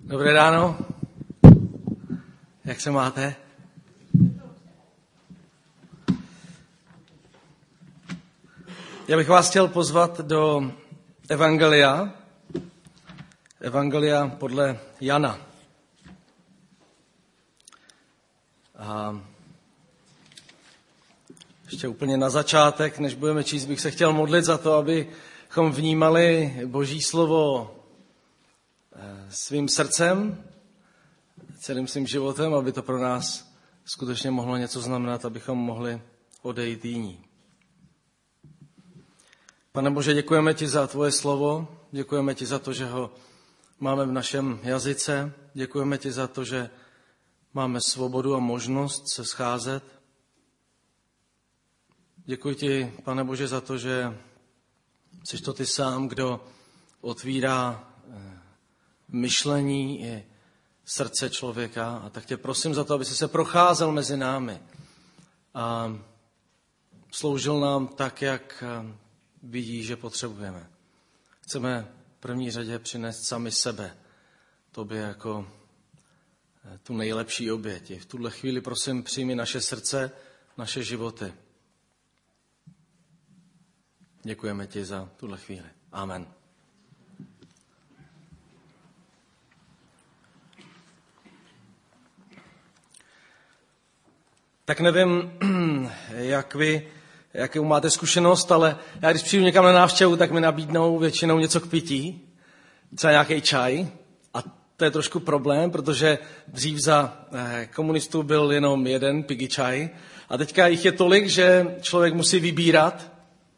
Dobré ráno. Jak se máte? Já bych vás chtěl pozvat do Evangelia podle Jana. A ještě úplně na začátek, než budeme číst, bych se chtěl modlit za to, abychom vnímali Boží slovo svým srdcem, celým svým životem, aby to pro nás skutečně mohlo něco znamenat, abychom mohli odejít jiní. Pane Bože, děkujeme ti za tvoje slovo, děkujeme ti za to, že ho máme v našem jazyce, děkujeme ti za to, že máme svobodu a možnost se scházet. Děkuji ti, Pane Bože, za to, že jsi to ty sám, kdo otvírá myšlení i srdce člověka. A tak tě prosím za to, aby jsi se procházel mezi námi a sloužil nám tak, jak vidíš, že potřebujeme. Chceme v první řadě přinést sami sebe tobě jako tu nejlepší oběť. V tuhle chvíli prosím přijmi naše srdce, naše životy. Děkujeme ti za tuhle chvíli. Amen. Tak nevím, jakou máte zkušenost, ale já když přijdu někam na návštěvu, tak mi nabídnou většinou něco k pití, třeba nějaký čaj. A to je trošku problém, protože dřív za komunistů byl jenom jeden pigi čaj. A teďka jich je tolik, že člověk musí vybírat.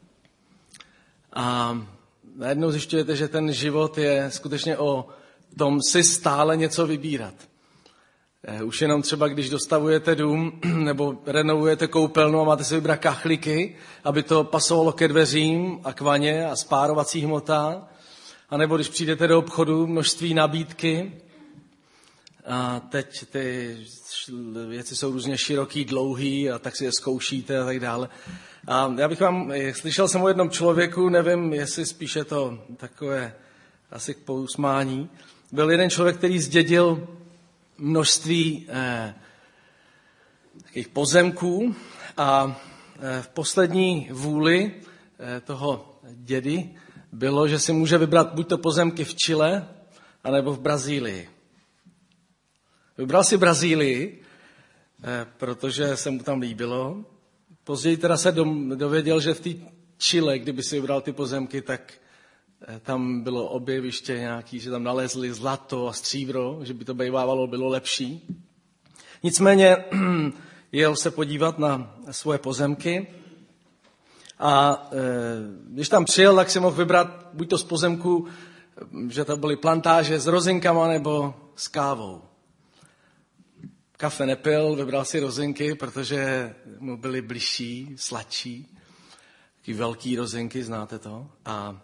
A najednou zjišťujete, že ten život je skutečně o tom si stále něco vybírat. Už jenom třeba, když dostavujete dům nebo renovujete koupelnu a máte si vybrat kachliky, aby to pasovalo ke dveřím a k vaně a spárovací hmota. A nebo když přijdete do obchodu, množství nabídky. A teď ty věci jsou různě široký, dlouhý a tak si je zkoušíte a tak dále. A já bych slyšel jsem o jednom člověku, nevím, jestli spíše to takové asi k pousmání. Byl jeden člověk, který zdědil množství takových pozemků a v poslední vůli toho dědy bylo, že si může vybrat buď to pozemky v Chile, anebo v Brazílii. Vybral si Brazílii, protože se mu tam líbilo. Později teda se dověděl, že v té Chile, kdyby si vybral ty pozemky, tak tam bylo objeviště nějaký, že tam nalezli zlato a stříbro, že by to bývávalo bylo lepší. Nicméně jel se podívat na svoje pozemky a když tam přijel, tak si mohl vybrat buď to z pozemku, že to byly plantáže s rozinkama nebo s kávou. Kafe nepil, vybral si rozinky, protože mu byly bližší, sladší. Taky velký rozinky, znáte to. A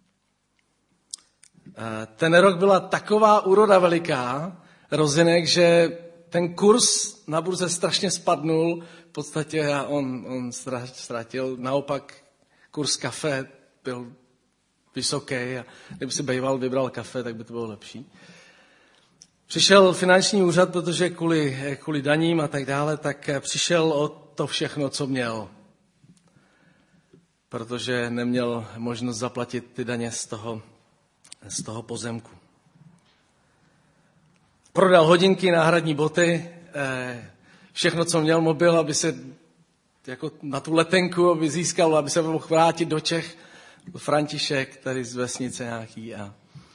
ten rok byla taková úroda veliká rozinek, že ten kurz na burze strašně spadnul. V podstatě on ztratil. Naopak kurz kafe byl vysoký a kdyby si býval vybral kafe, tak by to bylo lepší. Přišel finanční úřad, protože kvůli daním a tak dále, tak přišel o to všechno, co měl. Protože neměl možnost zaplatit ty daně z toho pozemku. Prodal hodinky, náhradní boty, všechno, co měl, mobil, aby se jako na tu letenku, aby získal, aby se mohl vrátit do Čech, František, tady z vesnice nějaký. A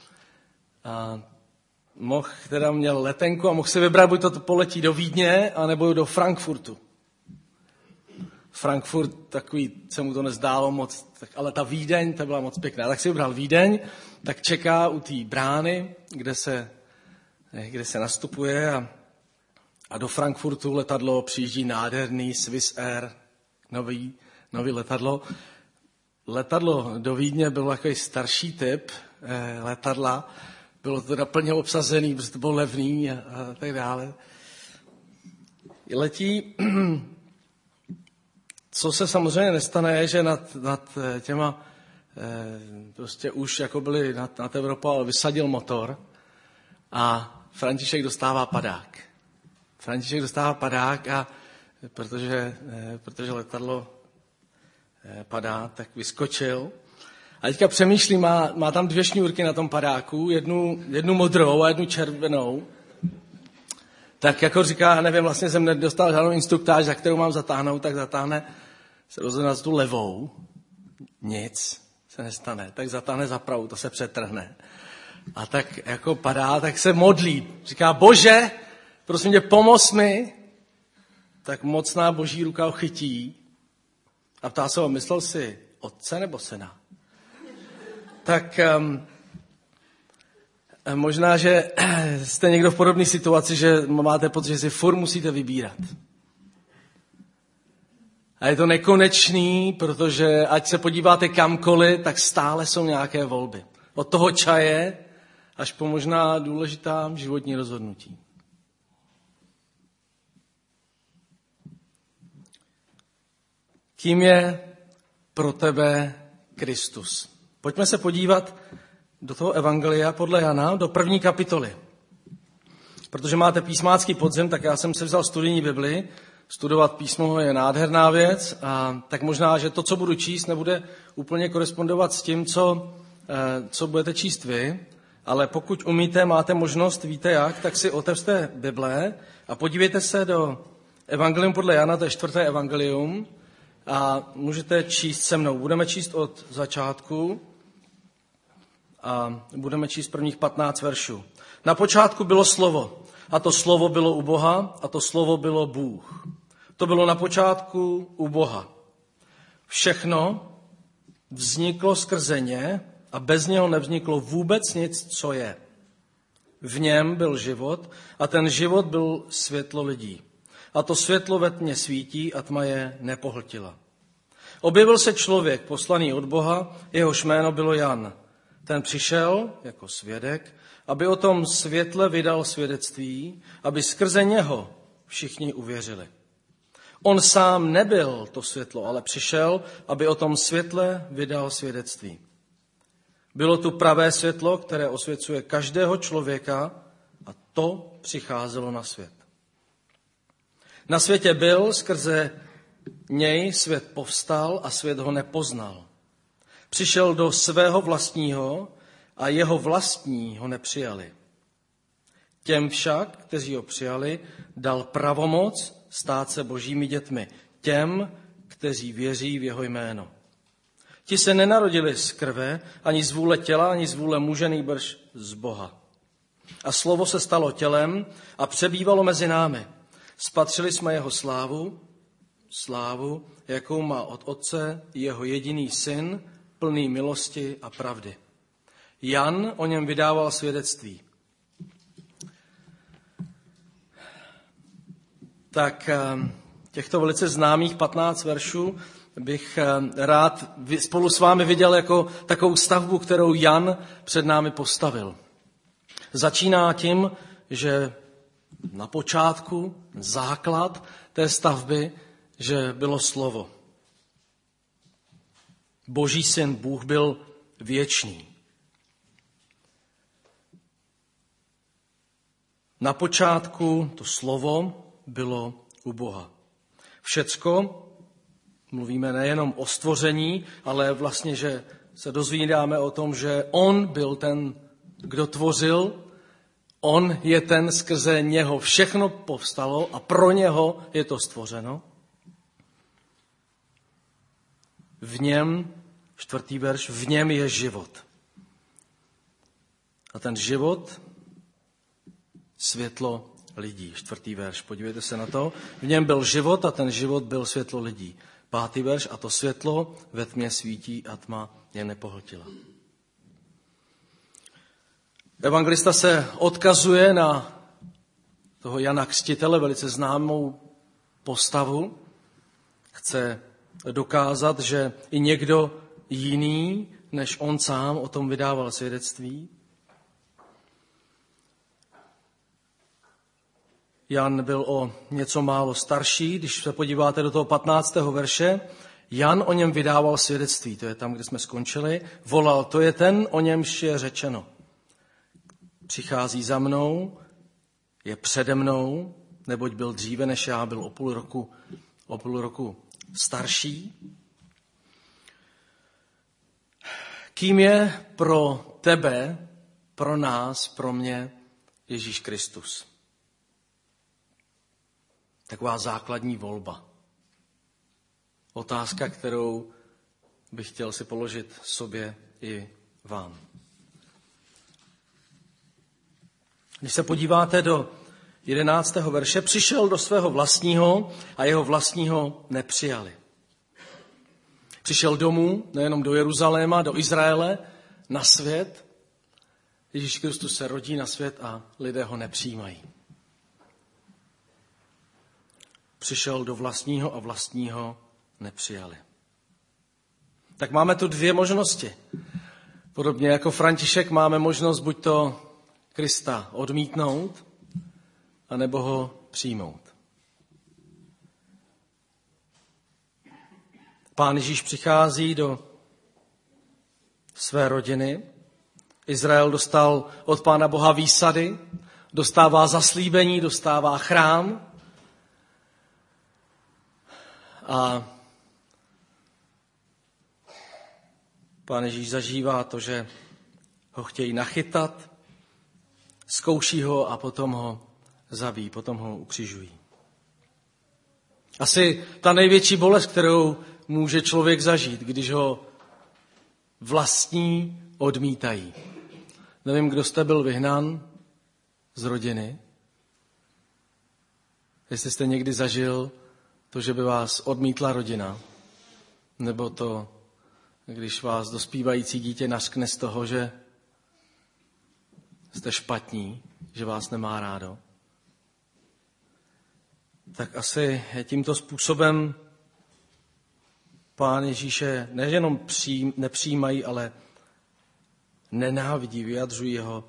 měl letenku a mohl si vybrat, buď to poletí do Vídně, anebo do Frankfurtu. Frankfurt, takový, se mu to nezdálo moc, ale ta Vídeň, ta byla moc pěkná. Tak si vybral Vídeň, tak čeká u té brány, kde se nastupuje a do Frankfurtu letadlo přijíždí nádherný Swiss Air, nový letadlo. Letadlo do Vídně bylo takový starší typ letadla, bylo to teda plně obsazený, protože to bylo levný a tak dále. Letí. Co se samozřejmě nestane, je, že nad těma prostě už jako byli nad Evropou, ale vysadil motor a František dostává padák. František dostává padák a protože letadlo padá, tak vyskočil. A teďka přemýšlím, má tam 2 šňůrky na tom padáku, jednu modrou a jednu červenou. Tak jako říká, nevím, vlastně jsem nedostal žádnou instruktáž, za kterou mám zatáhnout, tak zatáhne, se rozhodne na tu levou. Nic se nestane. Tak zatáhne za pravou, to se přetrhne. A tak jako padá, tak se modlí. Říká, Bože, prosím tě, pomoz mi. Tak mocná boží ruka ho chytí a ptá se ho, myslel jsi otce nebo syna? Tak možná, že jste někdo v podobné situaci, že máte pocit, že si furt musíte vybírat. A je to nekonečný, protože ať se podíváte kamkoliv, tak stále jsou nějaké volby. Od toho čaje až po možná důležitá životní rozhodnutí. Kým je pro tebe Kristus? Pojďme se podívat do toho evangelia podle Jana, do 1. kapitoly. Protože máte písmácký podzim, tak já jsem si vzal studijní Bibli. Studovat písmo je nádherná věc, a tak možná, že to, co budu číst, nebude úplně korespondovat s tím, co budete číst vy, ale pokud umíte, máte možnost, víte jak, tak si otevřte Bible a podívejte se do evangelium podle Jana, to je 4. evangelium, a můžete číst se mnou. Budeme číst od začátku a budeme číst prvních 15 veršů. Na počátku bylo slovo, a to slovo bylo u Boha, a to slovo bylo Bůh. To bylo na počátku u Boha. Všechno vzniklo skrze ně a bez něho nevzniklo vůbec nic, co je. V něm byl život a ten život byl světlo lidí. A to světlo ve tmě svítí a tma je nepohltila. Objevil se člověk poslaný od Boha, jehož jméno bylo Jan. Ten přišel jako svědek, aby o tom světle vydal svědectví, aby skrze něho všichni uvěřili. On sám nebyl to světlo, ale přišel, aby o tom světle vydal svědectví. Bylo tu pravé světlo, které osvěcuje každého člověka, a to přicházelo na svět. Na světě byl, skrze něj svět povstal a svět ho nepoznal. Přišel do svého vlastního a jeho vlastní ho nepřijali. Těm však, kteří ho přijali, dal pravomoc stát se božími dětmi. Těm, kteří věří v jeho jméno. Ti se nenarodili z krve, ani z vůle těla, ani z vůle muže, nýbrž z Boha. A slovo se stalo tělem a přebývalo mezi námi. Spatřili jsme jeho slávu, jakou má od Otce jeho jediný syn, plný milosti a pravdy. Jan o něm vydával svědectví. Tak těchto velice známých 15 veršů bych rád spolu s vámi viděl jako takovou stavbu, kterou Jan před námi postavil. Začíná tím, že na počátku základ té stavby, že bylo slovo. Boží syn, Bůh byl věčný. Na počátku to slovo bylo u Boha. Všecko, mluvíme nejenom o stvoření, ale vlastně, že se dozvídáme o tom, že on byl ten, kdo tvořil, on je ten, skrze něho všechno povstalo a pro něho je to stvořeno. V něm, 4. verš, v něm je život. A ten život, světlo lidí, 4. verš, podívejte se na to. V něm byl život a ten život byl světlo lidí. 5. verš, a to světlo ve tmě svítí a tma je nepohltila. Evangelista se odkazuje na toho Jana Křtitele, velice známou postavu. Chce dokázat, že i někdo jiný, než on sám, o tom vydával svědectví. Jan byl o něco málo starší, když se podíváte do toho 15. verše, Jan o něm vydával svědectví, to je tam, kde jsme skončili, volal, to je ten, o němž je řečeno. přichází za mnou, je přede mnou, neboť byl dříve než já, byl o půl roku starší. Kým je pro tebe, pro nás, pro mě Ježíš Kristus? Taková základní volba. Otázka, kterou bych chtěl si položit sobě i vám. Když se podíváte do 11. verše, přišel do svého vlastního a jeho vlastního nepřijali. Přišel domů, nejenom do Jeruzaléma, do Izraele, na svět. Ježíš Kristus se rodí na svět a lidé ho nepřijímají. Přišel do vlastního a vlastního nepřijali. Tak máme tu dvě možnosti. Podobně jako František máme možnost buď to Krista odmítnout, anebo ho přijmout. Pán Ježíš přichází do své rodiny. Izrael dostal od Pána Boha výsady, dostává zaslíbení, dostává chrám. A Pán Ježíš zažívá to, že ho chtějí nachytat, zkouší ho a potom ho zabíjí, potom ho ukřižují. Asi ta největší bolest, kterou může člověk zažít, když ho vlastní odmítají. Nevím, kdo jste byl vyhnán z rodiny. Jestli jste někdy zažil to, že by vás odmítla rodina, nebo to, když vás dospívající dítě nařkne z toho, že jste špatní, že vás nemá rádo. Tak asi tímto způsobem Pán Ježíše nejenom nepřijímají, ale nenávidí, vyjadřují jeho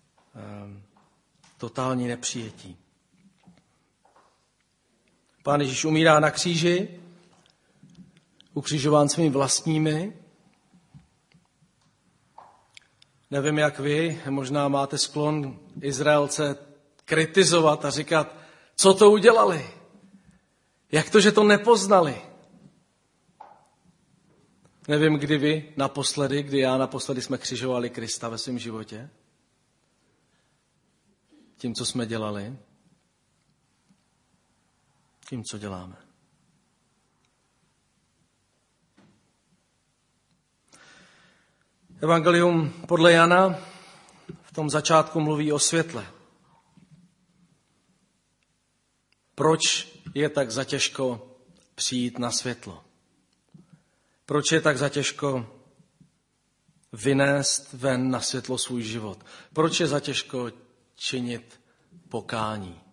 totální nepřijetí. Pán Ježíš umírá na kříži, ukřižován svými vlastními. Nevím, jak vy, možná máte sklon Izraelce kritizovat a říkat, co to udělali? Jak to, že to nepoznali? Nevím, kdy vy naposledy, kdy já naposledy jsme křižovali Krista ve svém životě. Tím, co jsme dělali. Tím, co děláme. Evangelium podle Jana v tom začátku mluví o světle. Proč je tak zatěžko přijít na světlo? Proč je tak zatěžko vynést ven na světlo svůj život? Proč je zatěžko činit pokání?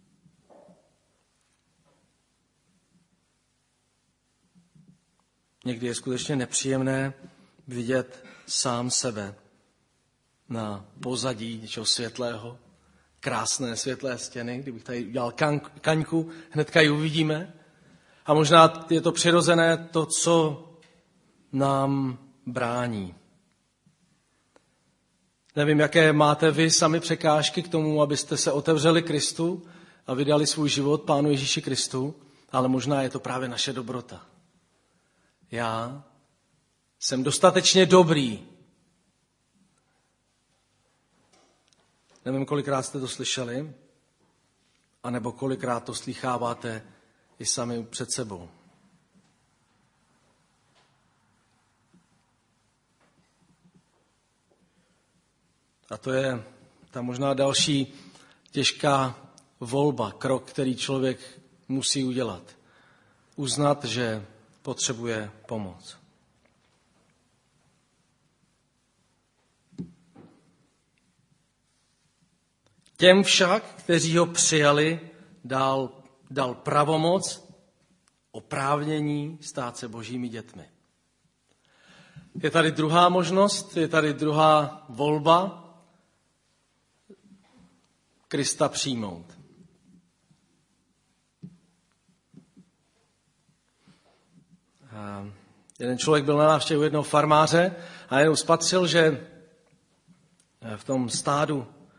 Někdy je skutečně nepříjemné vidět sám sebe na pozadí něčeho světlého, krásné světlé stěny. Kdybych tady udělal kaňku, hnedka ji uvidíme. A možná je to přirozené to, co nám brání. Nevím, jaké máte vy sami překážky k tomu, abyste se otevřeli Kristu a vydali svůj život Pánu Ježíši Kristu, ale možná je to právě naše dobrota. Já jsem dostatečně dobrý. Nevím, kolikrát jste to slyšeli, anebo kolikrát to slýcháváte i sami před sebou. A to je ta možná další těžká volba, krok, který člověk musí udělat. Uznat, že potřebuje pomoc. Těm však, kteří ho přijali, dal pravomoc, oprávnění stát se božími dětmi. Je tady druhá možnost, je tady druhá volba, Krista přijmout. Jeden člověk byl na návštěvě jednoho farmáře a jenom spatřil, že v tom stádu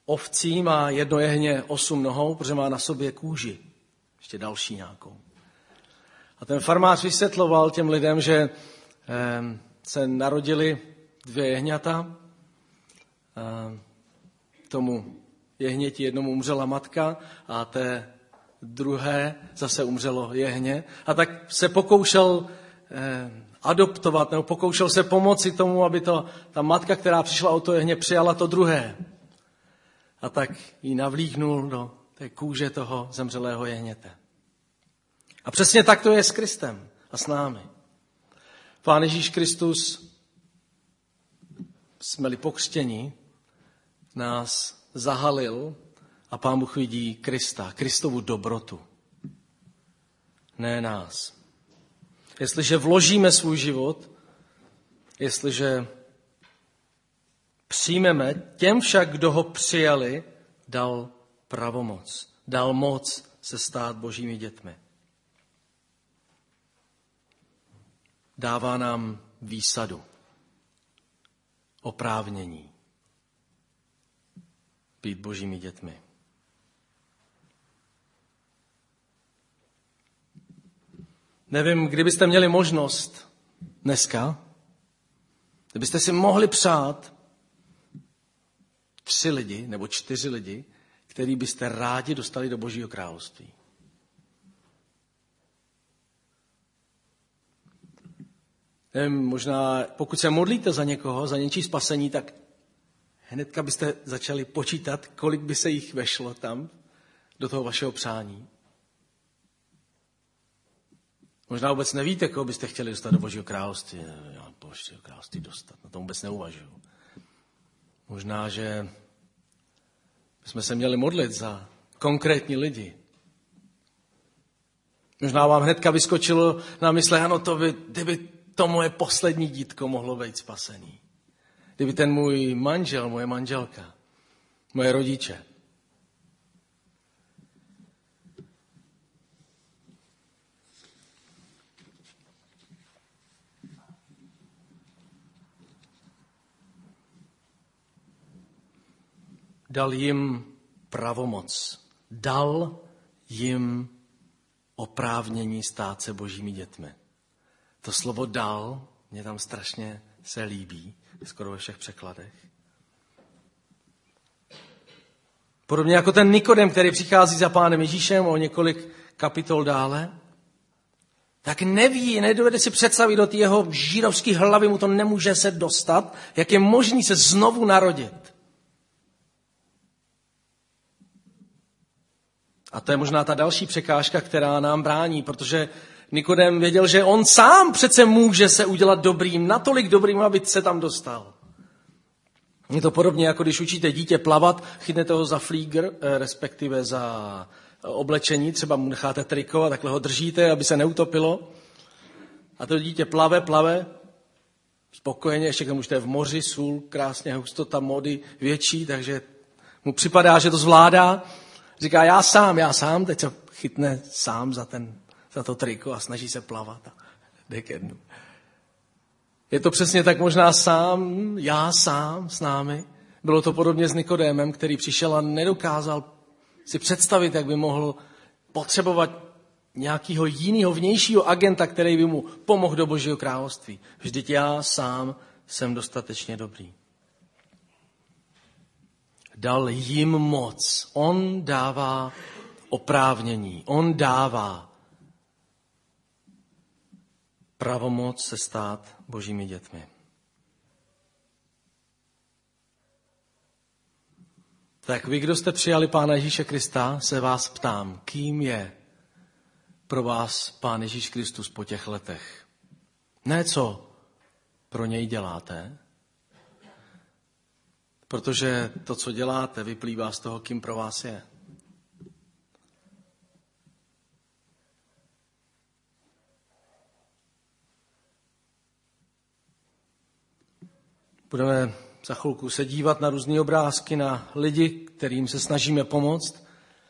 ovcí má jedno jehně 8 nohou, protože má na sobě kůži. Ještě další nějakou. A ten farmář vysvětloval těm lidem, že se narodili 2 jehňata. Tomu jehněti jednomu umřela matka a té druhé zase umřelo jehně. A tak se pokoušel adoptovat, nebo pokoušel se pomoci tomu, aby ta matka, která přišla o to jehně, přijala to druhé. A tak ji navlíknul do té kůže toho zemřelého jehněte. A přesně tak to je s Kristem a s námi. Pán Ježíš Kristus, jsme-li pokřtěni, nás zahalil a Pán Bůh vidí Krista, Kristovu dobrotu. Ne nás. Jestliže vložíme svůj život, jestliže přijmeme, těm však, kdo ho přijali, dal pravomoc, dal moc se stát Božími dětmi. Dává nám výsadu, oprávnění být Božími dětmi. Nevím, kdybyste měli možnost dneska, kdybyste si mohli přát 3 lidi nebo 4 lidi, který byste rádi dostali do Božího království. Nevím, možná pokud se modlíte za někoho, za něčí spasení, tak hnedka byste začali počítat, kolik by se jich vešlo tam do toho vašeho přání. Možná vůbec nevíte, koho byste chtěli dostat do Božího království. Já Božího království dostat, na tom vůbec neuvažuju. Možná, že bychom se měli modlit za konkrétní lidi. Možná vám hnedka vyskočilo na mysle, ano, kdyby to moje poslední dítko mohlo být spasený. Kdyby ten můj manžel, moje manželka, moje rodiče. Dal jim pravomoc. Dal jim oprávnění stát se Božími dětmi. To slovo dal mě tam strašně se líbí, skoro ve všech překladech. Podobně jako ten Nikodem, který přichází za Pánem Ježíšem o několik kapitol dále, tak neví, nedovede si představit, do jeho židovské hlavy mu to nemůže se dostat, jak je možný se znovu narodit. A to je možná ta další překážka, která nám brání, protože Nikodem věděl, že on sám přece může se udělat dobrým, natolik dobrým, aby se tam dostal. Je to podobně, jako když učíte dítě plavat, chytnete ho za flígr, respektive za oblečení, třeba mu necháte triko a takhle ho držíte, aby se neutopilo. A to dítě plave, spokojeně, ještě k tomu, že to je v moři, sůl, krásně, hustota mody větší, takže mu připadá, že to zvládá. Říká, já sám, teď se chytne sám za to triko a snaží se plavat a jde ke dnu. Je to přesně tak možná já sám s námi. Bylo to podobně s Nikodémem, který přišel a nedokázal si představit, jak by mohl potřebovat nějakého jiného vnějšího agenta, který by mu pomohl do Božího království. Vždyť já sám jsem dostatečně dobrý. Dal jim moc. On dává oprávnění. On dává pravomoc se stát Božími dětmi. Tak vy, kdo jste přijali Pána Ježíše Krista, se vás ptám, kým je pro vás Pán Ježíš Kristus po těch letech? Ne co pro něj děláte, protože to, co děláte, vyplývá z toho, kým pro vás je. Budeme za chvilku se dívat na různé obrázky, na lidi, kterým se snažíme pomoct,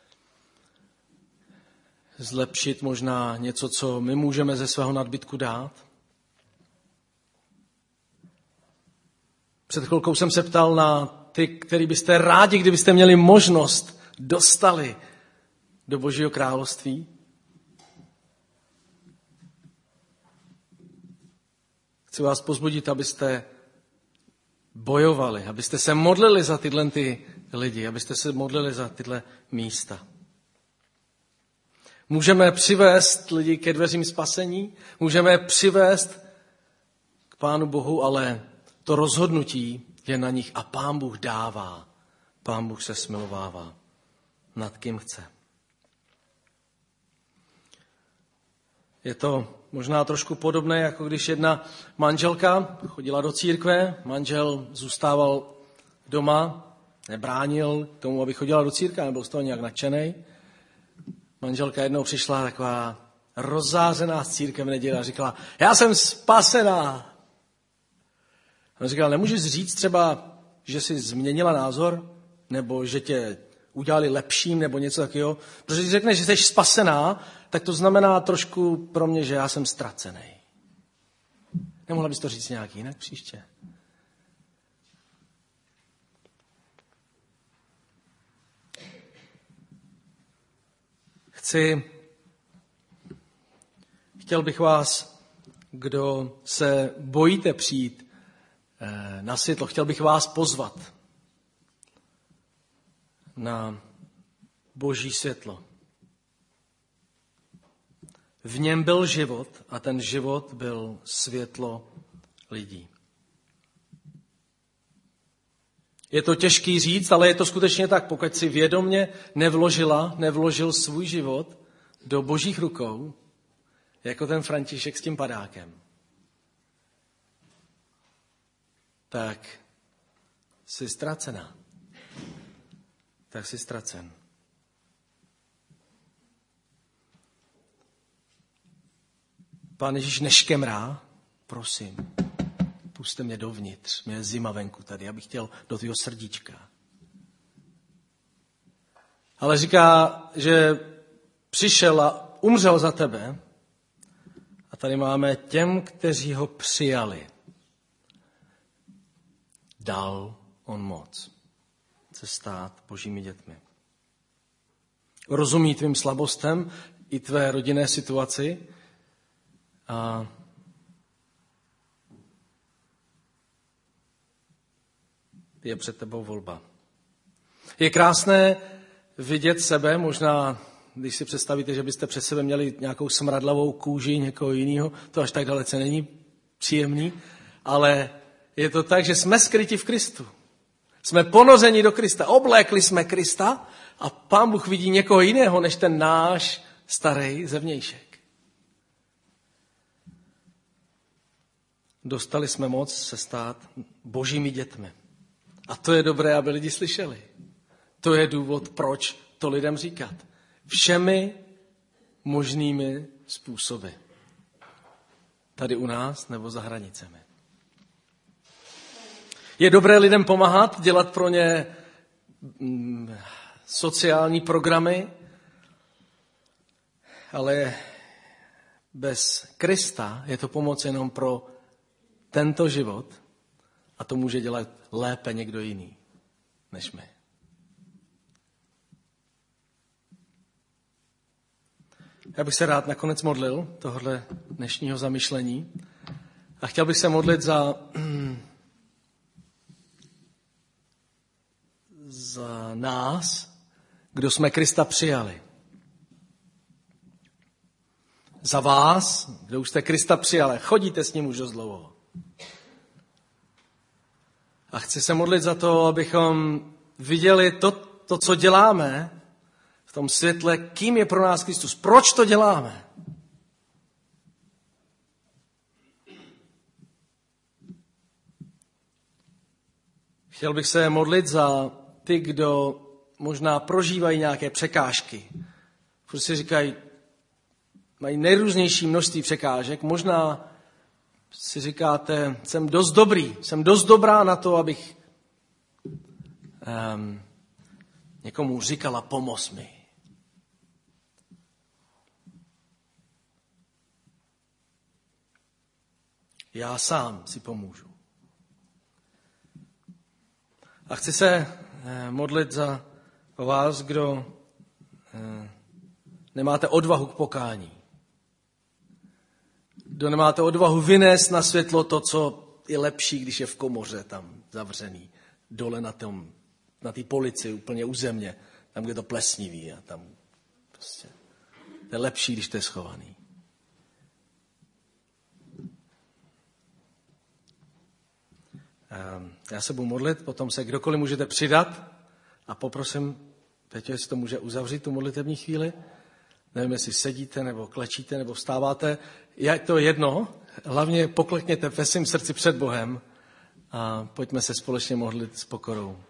zlepšit možná něco, co my můžeme ze svého nadbytku dát. Před chvilkou jsem se ptal na ty, který byste rádi, kdybyste měli možnost, dostali do Božího království? Chci vás pozbudit, abyste bojovali, abyste se modlili za tyhle ty lidi, abyste se modlili za tyhle místa. Můžeme přivést lidi ke dveřím spasení, můžeme přivést k Pánu Bohu, ale to rozhodnutí je na nich a Pán Bůh dává. Pán Bůh se smilovává nad kým chce. Je to možná trošku podobné, jako když jedna manželka chodila do církve, manžel zůstával doma, nebránil tomu, aby chodila do církve, nebyl z toho nějak nadšenej. Manželka jednou přišla taková rozzářená z církve v neděli a říkala, já jsem spasená. On říkal, nemůžeš říct třeba, že jsi změnila názor, nebo že tě udělali lepším, nebo něco takového. Protože když řekneš, že jsi spasená, tak to znamená trošku pro mě, že já jsem ztracený. Nemohla bys to říct nějak jinak příště? Chtěl bych vás, kdo se bojíte přijít na světlo, chtěl bych vás pozvat na Boží světlo. V něm byl život a ten život byl světlo lidí. Je to těžký říct, ale je to skutečně tak, pokud si vědomně nevložil svůj život do Božích rukou, jako ten František s tím padákem, tak jsi ztracená. Tak jsi ztracen. Pán Ježíš neškemrá, prosím, pusťte mě dovnitř, mě je zima venku tady, já bych chtěl do tvého srdíčka. Ale říká, že přišel a umřel za tebe a tady máme těm, kteří ho přijali. Dal on moc se stát Božími dětmi. Rozumí tvým slabostem i tvé rodinné situaci a je před tebou volba. Je krásné vidět sebe, možná, když si představíte, že byste před sebe měli nějakou smradlavou kůži někoho jiného, to až tak dalece není příjemný, ale je to tak, že jsme skryti v Kristu. Jsme ponořeni do Krista, oblékli jsme Krista a Pán Bůh vidí někoho jiného, než ten náš starý zevnějšek. Dostali jsme moc se stát Božími dětmi. A to je dobré, aby lidi slyšeli. To je důvod, proč to lidem říkat. Všemi možnými způsoby. Tady u nás nebo za hranicemi. Je dobré lidem pomáhat, dělat pro ně sociální programy, ale bez Krista je to pomoc jenom pro tento život a to může dělat lépe někdo jiný než my. Já bych se rád nakonec modlil tohle dnešního zamyšlení a chtěl bych se modlit za nás, kdo jsme Krista přijali. Za vás, kdo už jste Krista přijali, chodíte s ním už dost dlouho. A chci se modlit za to, abychom viděli to, co děláme v tom světle, kým je pro nás Kristus. Proč to děláme? Chtěl bych se modlit za ty, kdo možná prožívají nějaké překážky. Protože si říkají, mají nejrůznější množství překážek. Možná si říkáte, jsem dost dobrý, jsem dost dobrá na to, abych někomu říkala, pomoz mi. Já sám si pomůžu. A chci se modlit za vás, kdo nemáte odvahu k pokání. Kdo nemáte odvahu vynést na světlo to, co je lepší, když je v komoře tam zavřený, dole na té polici, úplně u země, tam, kde to plesniví a tam prostě. To je lepší, když to je schovaný. Já se budu modlit, potom se kdokoliv můžete přidat a poprosím, Peťo, jestli to může uzavřít tu modlitební chvíli. Nevím, jestli sedíte, nebo klečíte, nebo vstáváte. Je to jedno, hlavně poklekněte ve svém srdci před Bohem a pojďme se společně modlit s pokorou.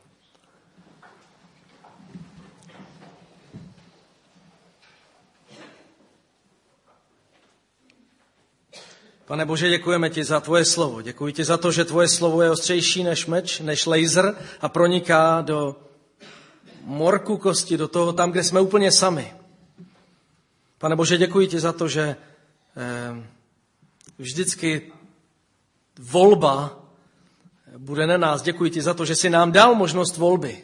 Pane Bože, děkujeme ti za tvoje slovo. Děkuji ti za to, že tvoje slovo je ostřejší než meč, než laser a proniká do morku kosti, do toho tam, kde jsme úplně sami. Pane Bože, děkuji ti za to, že vždycky volba bude na nás. Děkuji ti za to, že jsi nám dal možnost volby.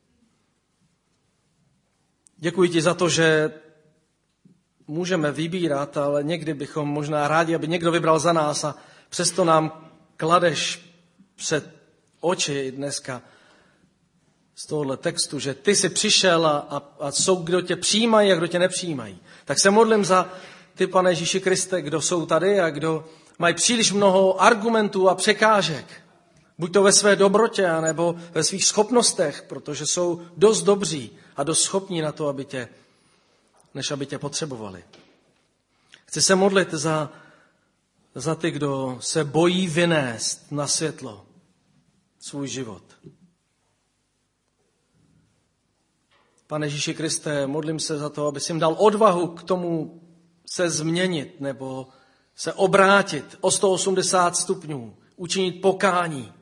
Děkuji ti za to, že můžeme vybírat, ale někdy bychom možná rádi, aby někdo vybral za nás a přesto nám kladeš před oči dneska z tohohle textu, že ty jsi přišel a jsou, kdo tě přijímají a kdo tě nepřijímají. Tak se modlím za ty, Pane Ježíši Kriste, kdo jsou tady a kdo mají příliš mnoho argumentů a překážek. Buď to ve své dobrotě, anebo ve svých schopnostech, protože jsou dost dobří a dost schopní na to, než aby tě potřebovali. Chci se modlit za ty, kdo se bojí vynést na světlo svůj život. Pane Ježíši Kriste, modlím se za to, aby jsi jim dal odvahu k tomu se změnit nebo se obrátit o 180 stupňů, učinit pokání.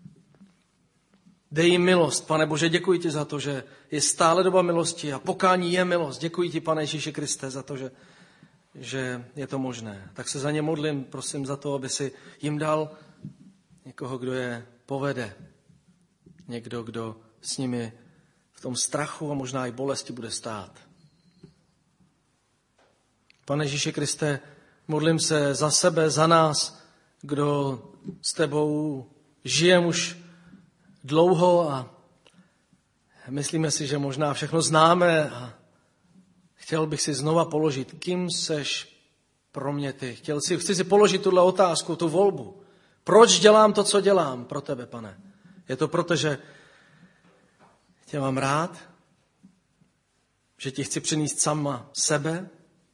Dej jim milost. Pane Bože, děkuji ti za to, že je stále doba milosti a pokání je milost. Děkuji ti, Pane Ježíši Kriste, za to, že je to možné. Tak se za ně modlím, prosím za to, aby si jim dal někoho, kdo je povede. Někdo, kdo s nimi v tom strachu a možná i bolesti bude stát. Pane Ježíši Kriste, modlím se za sebe, za nás, kdo s tebou žijeme už dlouho a myslíme si, že možná všechno známe a chtěl bych si znova položit, kým seš pro mě ty. Chci si položit tuhle otázku, tu volbu. Proč dělám to, co dělám pro tebe, Pane? Je to proto, že tě mám rád, že ti chci přinést sama sebe,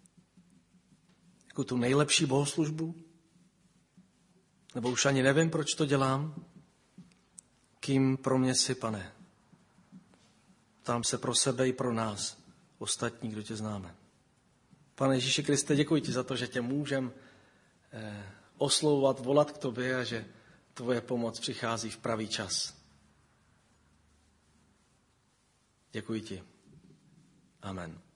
jako tu nejlepší bohoslužbu? Nebo už ani nevím, proč to dělám? Kým pro mě jsi, Pane? Ptám se pro sebe i pro nás, ostatní, kdo tě známe. Pane Ježíši Kriste, děkuji ti za to, že tě můžem oslovovat, volat k tobě a že tvoje pomoc přichází v pravý čas. Děkuji ti. Amen.